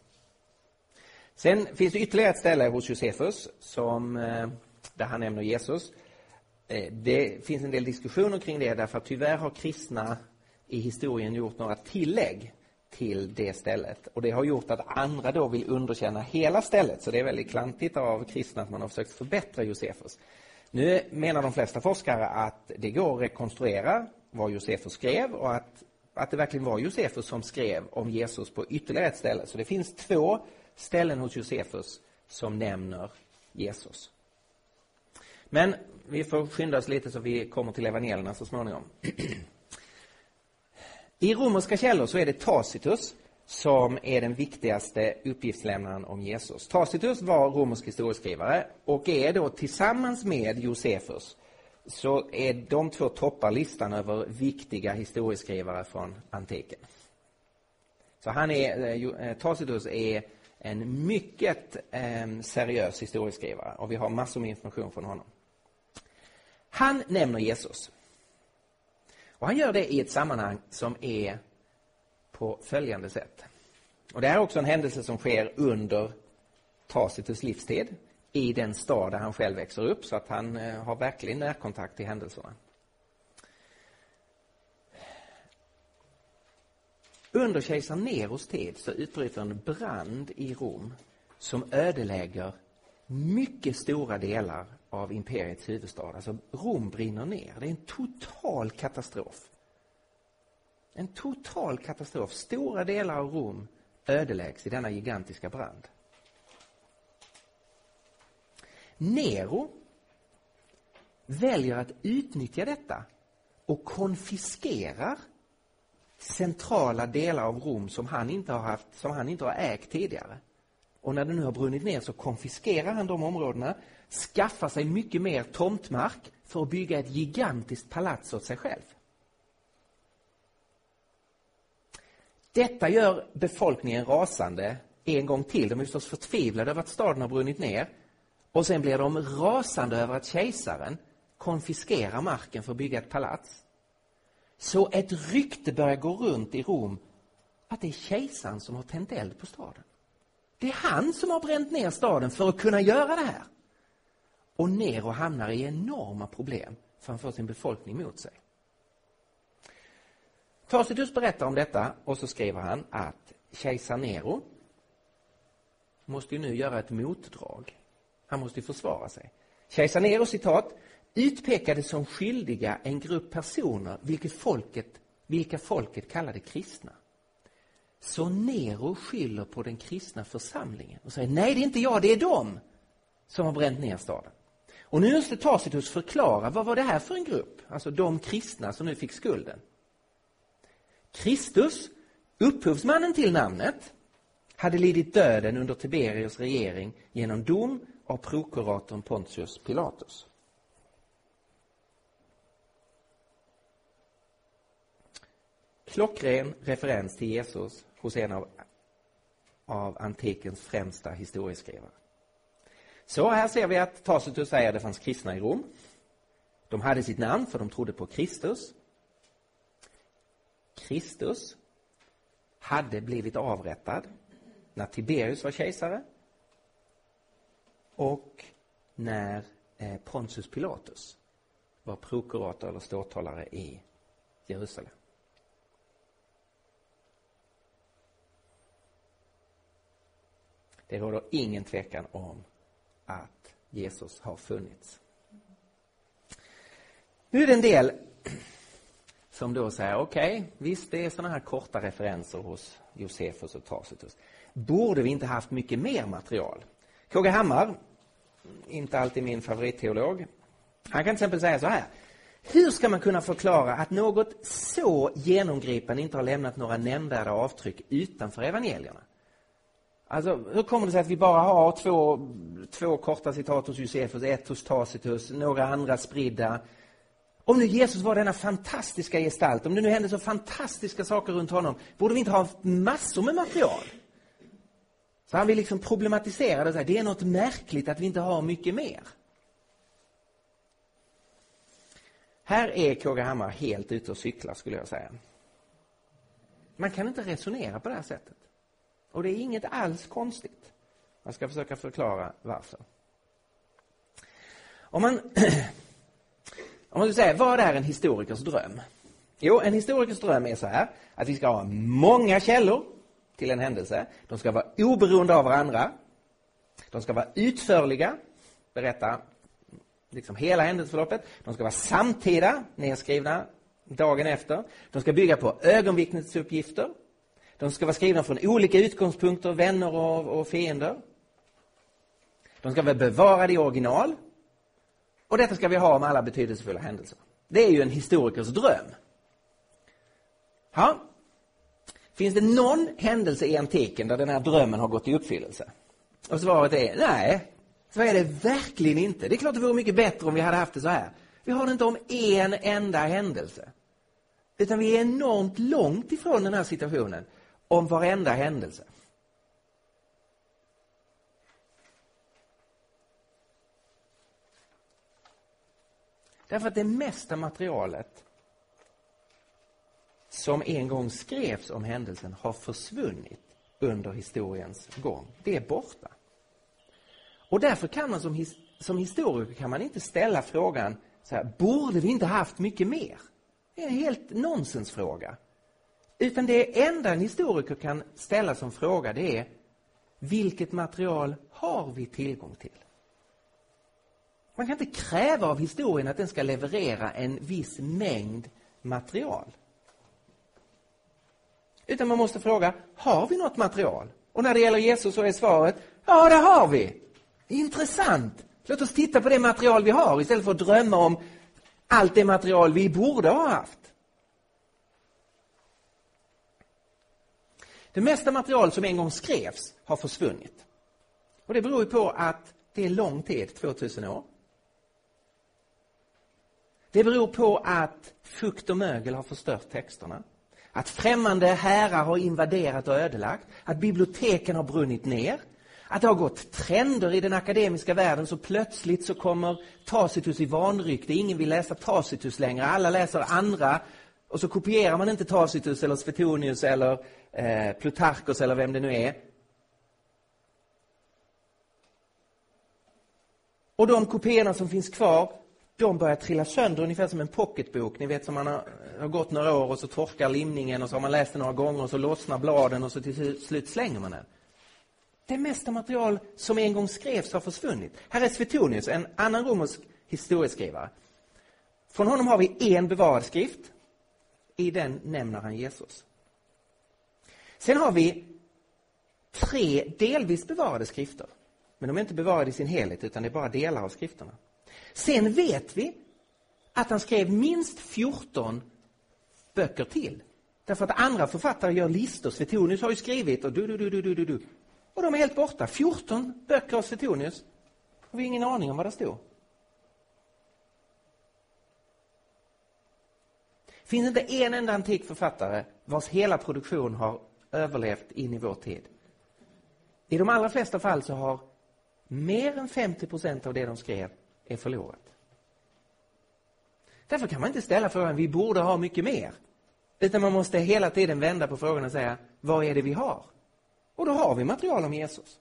Sen finns det ytterligare ett ställe hos Josefus som, där han nämner Jesus. Det finns en del diskussioner kring det, därför att tyvärr har kristna i historien gjort några tillägg till det stället. Och det har gjort att andra då vill underkänna hela stället. Så det är väldigt klantigt av kristna att man har försökt förbättra Josefus. Nu menar de flesta forskare att det går att rekonstruera vad Josefus skrev och att, att det verkligen var Josefus som skrev om Jesus på ytterligare ett ställe. Så det finns två ställen hos Josefus som nämner Jesus. Men vi får skynda oss lite så vi kommer till evangelierna så småningom. I romerska källor så är det Tacitus som är den viktigaste uppgiftslämnaren om Jesus. Tacitus var romersk historieskrivare och är då tillsammans med Josefus så är de två toppar listan över viktiga historieskrivare från antiken. Så han är, Tacitus är en mycket eh, seriös historieskrivare och vi har massor med information från honom. Han nämner Jesus. Och han gör det i ett sammanhang som är på följande sätt. Och det är också en händelse som sker under Tacitus livstid i den stad där han själv växer upp, så att han eh, har verkligen närkontakt till händelserna. Under kejsar Neros tid så utbryter en brand i Rom som ödelägger mycket stora delar av imperiets huvudstad. Alltså Rom brinner ner. Det är en total katastrof. En total katastrof. Stora delar av Rom ödeläggs i denna gigantiska brand. Nero väljer att utnyttja detta och konfiskerar centrala delar av Rom som han inte har haft, som han inte har ägt tidigare. Och när det nu har brunnit ner så konfiskerar han de områdena, skaffar sig mycket mer tomtmark för att bygga ett gigantiskt palats åt sig själv. Detta gör befolkningen rasande en gång till. De är förstås förtvivlade över att staden har brunnit ner. Och sen blir de rasande över att kejsaren konfiskerar marken för att bygga ett palats. Så ett rykte börjar gå runt i Rom att det är kejsaren som har tänt eld på staden. Det är han som har bränt ner staden för att kunna göra det här. Och Nero hamnar i enorma problem för han får sin befolkning mot sig. Tacitus berättar om detta och så skriver han att kejsar Nero måste ju nu göra ett motdrag. Han måste ju försvara sig. Kejsar Nero, citat, utpekade som skyldiga en grupp personer vilket folket, vilka folket kallade kristna. Så Nero skyller på den kristna församlingen och säger nej, det är inte jag, det är de som har bränt ner staden. Och nu måste Tacitus förklara vad var det här för en grupp, alltså de kristna som nu fick skulden. Kristus, upphovsmannen till namnet, hade lidit döden under Tiberius regering genom dom av prokuratorn Pontius Pilatus. Klockren referens till Jesus hos en av, av antikens främsta historieskrivare. Så här ser vi att Tacitus säger att det fanns kristna i Rom. De hade sitt namn för de trodde på Kristus. Kristus hade blivit avrättad när Tiberius var kejsare och när eh, Pontius Pilatus var prokurator eller ståthållare i Jerusalem. Det råder ingen tvekan om att Jesus har funnits. Nu är det en del som då säger, okej, okay, visst det är sådana här korta referenser hos Josefus och Tacitus. Borde vi inte haft mycket mer material? K G Hammar, inte alltid min favoritteolog, han kan till exempel säga så här. Hur ska man kunna förklara att något så genomgripande inte har lämnat några nämnvärda avtryck utanför evangelierna? Alltså, hur kommer det sig att vi bara har två, två korta citat hos Josefus, ett hos Tacitus, några andra spridda? Om nu Jesus var denna fantastiska gestalt, om det nu hände så fantastiska saker runt honom, borde vi inte ha massor med material? Så han vill liksom problematisera det och säga, det är något märkligt att vi inte har mycket mer. Här är K G Hammar helt ute och cyklar, skulle jag säga. Man kan inte resonera på det här sättet. Och det är inget alls konstigt. Jag ska försöka förklara varför. Om man, om man säger, vad är en historikers dröm? Jo, en historikers dröm är så här, att vi ska ha många källor till en händelse. De ska vara oberoende av varandra. De ska vara utförliga, berätta liksom hela händelseförloppet. De ska vara samtida, nedskrivna dagen efter. De ska bygga på ögonvittnesuppgifter. De ska vara skrivna från olika utgångspunkter, vänner och, och fiender. De ska vara bevarade i original. Och detta ska vi ha om alla betydelsefulla händelser. Det är ju en historikers dröm. Ja. Finns det någon händelse i antiken där den här drömmen har gått i uppfyllelse? Och svaret är nej, så är det verkligen inte. Det är klart det vore mycket bättre om vi hade haft det så här. Vi har det inte om en enda händelse. Utan vi är enormt långt ifrån den här situationen om varenda händelse. Därför att det mesta materialet som en gång skrevs om händelsen har försvunnit under historiens gång. Det är borta. Och därför kan man som, his- som historiker kan man inte ställa frågan så här, borde vi inte haft mycket mer? Det är en helt nonsensfråga. Utan det enda en historiker kan ställa som fråga, det är vilket material har vi tillgång till? Man kan inte kräva av historien att den ska leverera en viss mängd material. Utan man måste fråga, har vi något material? Och när det gäller Jesus så är svaret, ja det har vi. Intressant. Låt oss titta på det material vi har istället för att drömma om allt det material vi borde ha haft. Det mesta material som en gång skrevs har försvunnit. Och det beror ju på att det är lång tid, tvåtusen år. Det beror på att fukt och mögel har förstört texterna. Att främmande härar har invaderat och ödelagt. Att biblioteken har brunnit ner. Att det har gått trender i den akademiska världen så plötsligt så kommer Tacitus i vanrykte. Ingen vill läsa Tacitus längre. Alla läser andra. Och så kopierar man inte Tacitus eller Suetonius eller eh, Plutarchos eller vem det nu är. Och de kopiorna som finns kvar, de börjar trilla sönder ungefär som en pocketbok. Ni vet som man har, har gått några år och så torkar limningen och så har man läst den några gånger och så lossnar bladen och så till slut slänger man den. Det mesta material som en gång skrevs har försvunnit. Här är Suetonius, en annan romersk historieskrivare. Från honom har vi en bevarad skrift. I den nämner han Jesus. Sen har vi tre delvis bevarade skrifter. Men de är inte bevarade i sin helhet utan det är bara delar av skrifterna. Sen vet vi att han skrev minst fjorton böcker till. Därför att andra författare gör listor. Suetonius har ju skrivit och du, du, du, du, du, du. Och de är helt borta. fjorton böcker av Suetonius. Och vi har ingen aning om vad det stod. Finns inte en enda antik författare vars hela produktion har överlevt in i vår tid. I de allra flesta fall så har mer än femtio procent av det de skrev är förlorat. Därför kan man inte ställa frågan, vi borde ha mycket mer. Utan man måste hela tiden vända på frågan och säga, vad är det vi har? Och då har vi material om Jesus.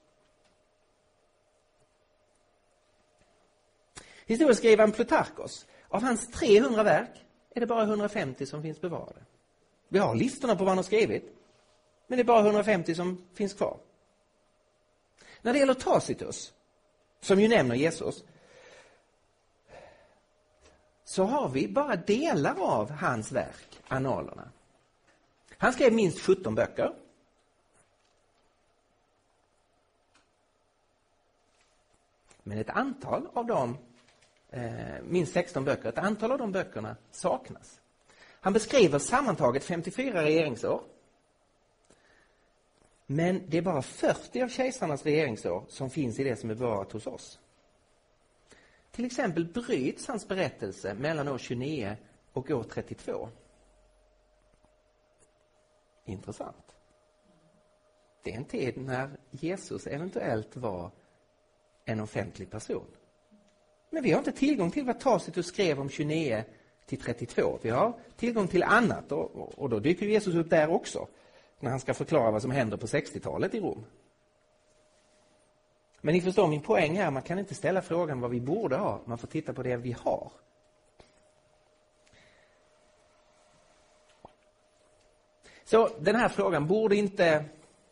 Historieskrivaren Plutarchos, av hans trehundra verk är det bara hundrafemtio som finns bevarade. Vi har listorna på vad han har skrivit, men det är bara hundrafemtio som finns kvar. När det gäller Tacitus, som ju nämner Jesus, så har vi bara delar av hans verk, annalerna. Han skrev minst sjutton böcker. Men ett antal av dem, eh, minst sexton böcker, ett antal av de böckerna saknas. Han beskriver sammantaget femtiofyra regeringsår. Men det är bara fyrtio av kejsarnas regeringsår som finns i det som är bevarat hos oss. Till exempel bryts hans berättelse mellan år tjugonio och år trettiotvå. Intressant. Det är en tid när Jesus eventuellt var en offentlig person. Men vi har inte tillgång till vad Tacitus skrev om tjugonio till trettiotvå. Vi har tillgång till annat och, och då dyker Jesus upp där också. När han ska förklara vad som händer på sextiotalet i Rom. Men ni förstår min poäng här, man kan inte ställa frågan vad vi borde ha. Man får titta på det vi har. Så den här frågan borde inte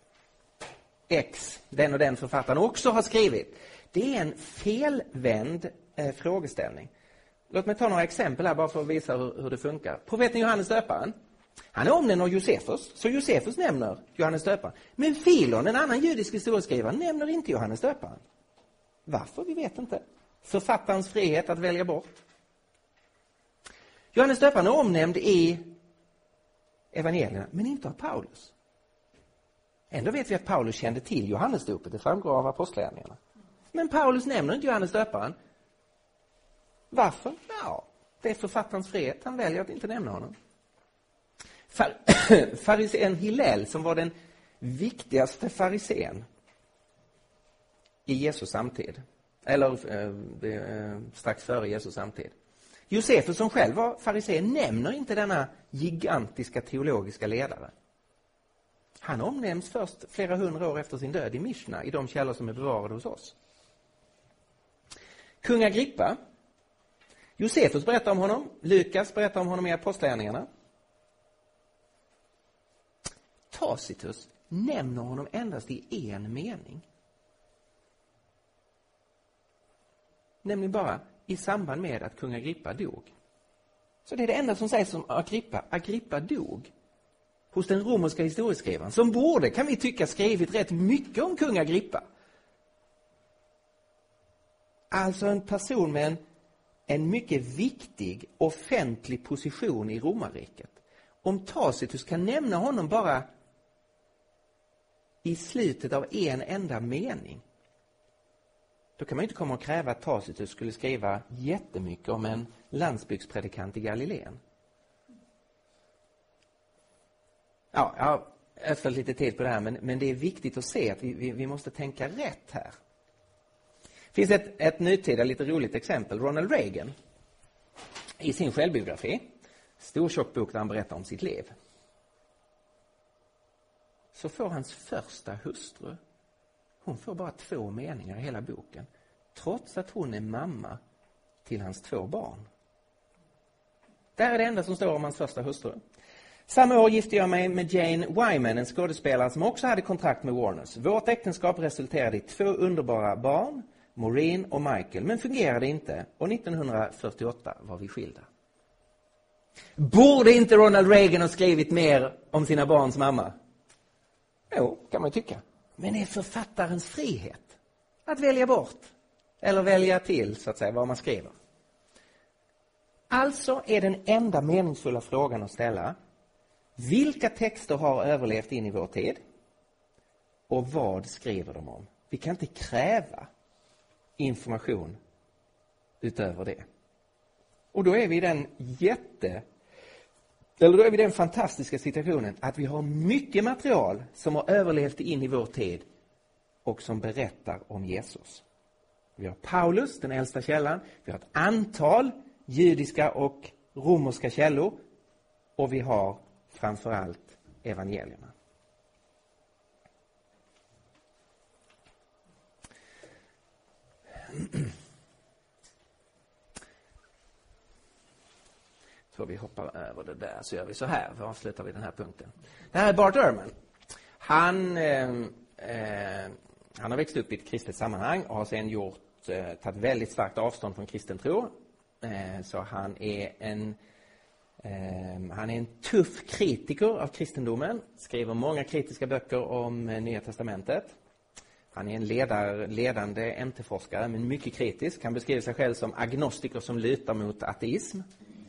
X, den och den författaren, också ha skrivit. Det är en felvänd eh, frågeställning. Låt mig ta några exempel här bara för att visa hur, hur det funkar. Profeten Johannes döparen, han är omnämnd av Josefus, så Josefus nämner Johannes döparen. Men Filon, en annan judisk historieskrivare, nämner inte Johannes döparen. Varför? Vi vet inte. Författarens frihet att välja bort. Johannes döparen är omnämnd i evangelierna, men inte av Paulus. Ändå vet vi att Paulus kände till Johannesdopet, det framgår av apostlagärningarna. Men Paulus nämner inte Johannes döparen. Varför? Ja, det är författarens frihet. Han väljer att inte nämna honom. Far- farisén Hillel, som var den viktigaste farisén i Jesus samtid. Eller eh, eh, strax före Jesus samtid. Josefus, som själv var farisé, nämner inte denna gigantiska teologiska ledare. Han omnämns först flera hundra år efter sin död i Mishna, i de källor som är bevarade hos oss. Kung Agrippa, Josefus berättar om honom, Lukas berättar om honom i apostlagärningarna. Tacitus nämner honom endast i en mening. Nämligen bara i samband med att kung Agrippa dog. Så det är det enda som sägs om Agrippa. Agrippa dog hos den romerska historieskrivaren, som borde, kan vi tycka, skrivit rätt mycket om kung Agrippa. Alltså en person med en, en mycket viktig offentlig position i romarriket. Om Tacitus kan nämna honom bara i slutet av en enda mening, då kan man inte komma och kräva att Tacitus skulle skriva jättemycket om en landsbygdspredikant i Galileen. Ja, jag har ödslat lite tid på det här, men, men det är viktigt att se att vi, vi, vi måste tänka rätt här. Det finns ett, ett nutida, lite roligt exempel. Ronald Reagan, i sin självbiografi, stor tjock bok där han berättar om sitt liv, så får hans första hustru, hon får bara två meningar i hela boken, trots att hon är mamma till hans två barn. Där är det enda som står om hans första hustru. Samma år gifte jag mig med Jane Wyman, en skådespelare som också hade kontrakt med Warners. Vårt äktenskap resulterade i två underbara barn, Maureen och Michael, men fungerade inte, och nittonhundrafyrtioåtta var vi skilda. Borde inte Ronald Reagan ha skrivit mer om sina barns mamma? Jo, kan man tycka. Men det är författarens frihet att välja bort eller välja till, så att säga, vad man skriver. Alltså är den enda meningsfulla frågan att ställa: vilka texter har överlevt in i vår tid? Och vad skriver de om? Vi kan inte kräva information utöver det. Och då är vi i den jätte... Eller då är vi i den fantastiska situationen att vi har mycket material som har överlevt in i vår tid och som berättar om Jesus. Vi har Paulus, den äldsta källan. Vi har ett antal judiska och romerska källor. Och vi har framförallt evangelierna. Så vi hoppar över det där, så gör vi så här, för avslutar vi den här punkten. Det här är Bart Ehrman. Han, eh, eh, han har växt upp i ett kristet sammanhang och har sedan gjort, eh, tagit väldigt starkt avstånd från kristen tro. Eh, så han är en eh, han är en tuff kritiker av kristendomen. Skriver många kritiska böcker om eh, Nya testamentet. Han är en ledar, ledande N T-forskare, men mycket kritisk. Han beskriver sig själv som agnostiker som lutar mot ateism.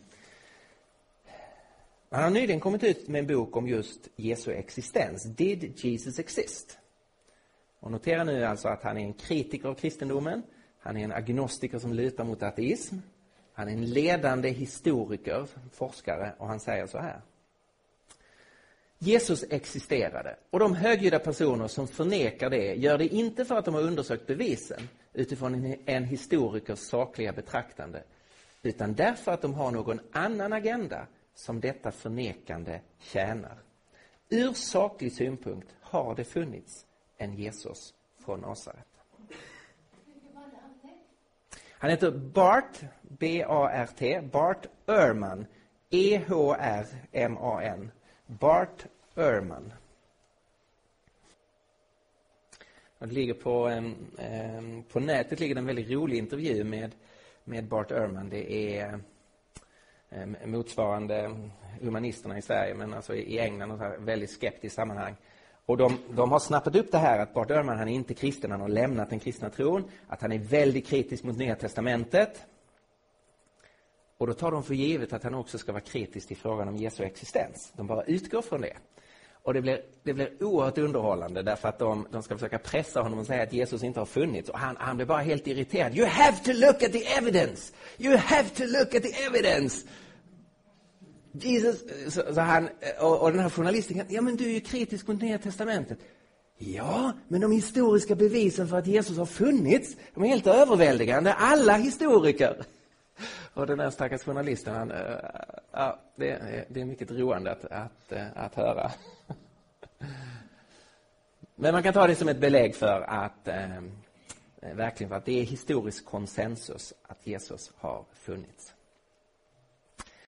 Han har nyligen kommit ut med en bok om just Jesu existens. Did Jesus exist? Och notera nu alltså att han är en kritiker av kristendomen. Han är en agnostiker som lutar mot ateism. Han är en ledande historiker, forskare, och han säger så här: Jesus existerade, och de högljudda personer som förnekar det gör det inte för att de har undersökt bevisen utifrån en, en historikers sakliga betraktande, utan därför att de har någon annan agenda som detta förnekande tjänar. Ur saklig synpunkt har det funnits en Jesus från Nasaret. Han heter Bart, B A R T, Bart Ehrman, E H R M A N, Bart Ehrman. Det ligger på, eh, på nätet ligger en väldigt rolig intervju med, med Bart Ehrman. Det är eh, motsvarande humanisterna i Sverige, men alltså i England och så här, väldigt skeptiskt sammanhang. Och de, de har snappat upp det här att Bart Ehrman, han är inte kristen, han har lämnat den kristna tron, att han är väldigt kritisk mot Nya testamentet. Och då tar de för givet att han också ska vara kritisk i frågan om Jesu existens. De bara utgår från det. Och det blir, det blir oerhört underhållande därför att de, de ska försöka pressa honom och säga att Jesus inte har funnits. Och han, han blir bara helt irriterad. You have to look at the evidence! You have to look at the evidence! Jesus, så, så han, och, och den här journalisten, ja men du är ju kritisk mot Nya testamentet. Ja, men de historiska bevisen för att Jesus har funnits, de är helt överväldigande. Alla historiker. Och den här stackars journalisten, han, ja, det, är, det är mycket roande att, att, att höra. Men man kan ta det som ett belägg för att eh, verkligen för att det är historisk konsensus att Jesus har funnits.